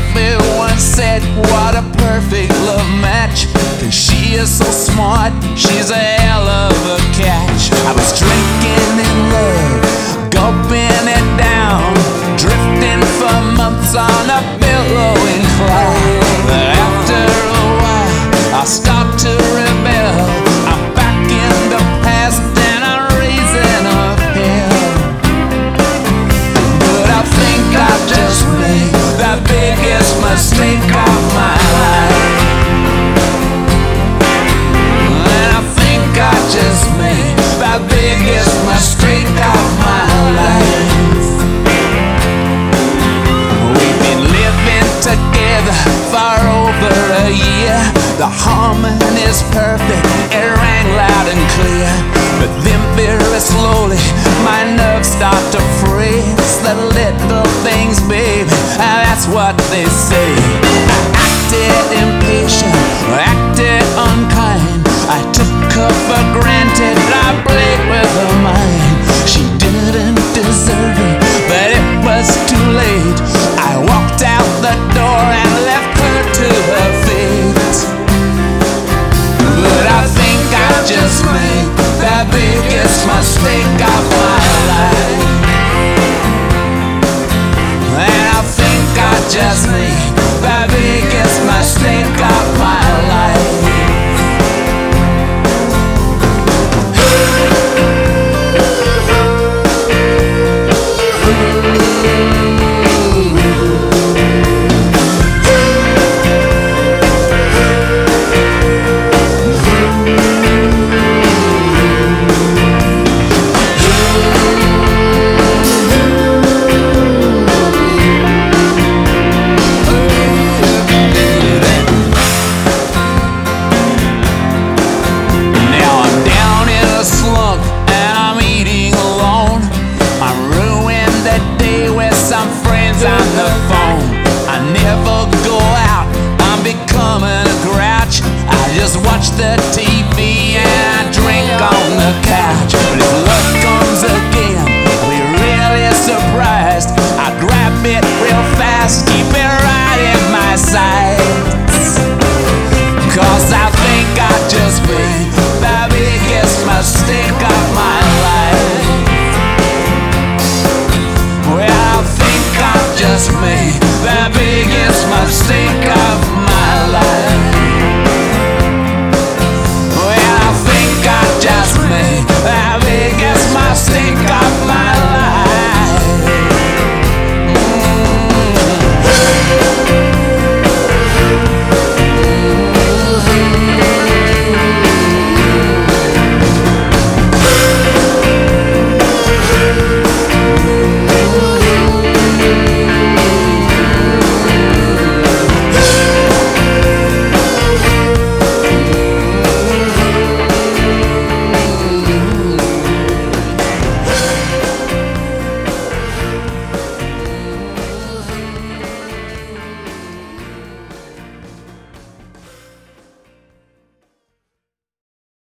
Everyone said, what a perfect love match. Cause she is so smart, she's a hell of a catch. I was drinking in love, gulping it down, drifting for months on a billowing cloud. But after a while, I start to rebel. I'm back in the past and I'm raising up hell. But I think I just made the biggest mistake of my life. And I think I just made the biggest mistake of my life. We've been living together for over a year. The harmony's perfect, it rang loud and clear. But then very slowly my nerves start to freeze. The little things, baby, that's what they say. I acted impatient, acted unkind. I took her for granted, I played with her mind. She didn't deserve it, but it was too late. I walked out the door and left her to her fate. But I think I just made the biggest mistake of my life. And I think I just made the biggest mistake of my life. On the phone, I never go out, I'm becoming a grouch. I just watch the